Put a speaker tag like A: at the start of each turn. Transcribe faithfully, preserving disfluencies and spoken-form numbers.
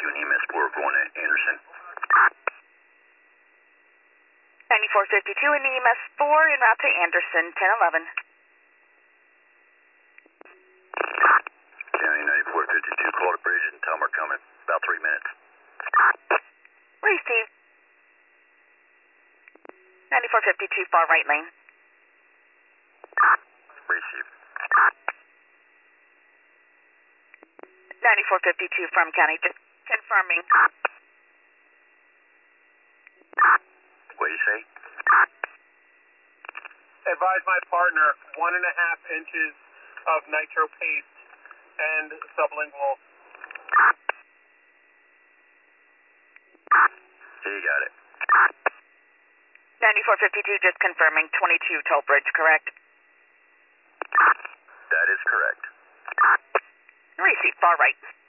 A: fifty-two and E M S four going to Anderson.
B: ninety-four fifty-two and E M S four en route to Anderson, ten eleven.
A: County ninety-four fifty-two, call to bridge and tell them we're coming. About three minutes.
B: Receive. ninety-four fifty-two, far right lane.
A: Receive.
B: ninety-four fifty-two from county, just confirming.
A: What do you say?
C: Advise my partner one and a half inches of nitro paste and sublingual.
A: Yeah, you got it.
B: ninety-four fifty-two, just confirming. twenty-two toll bridge, correct?
A: That is correct.
B: Receive, far right.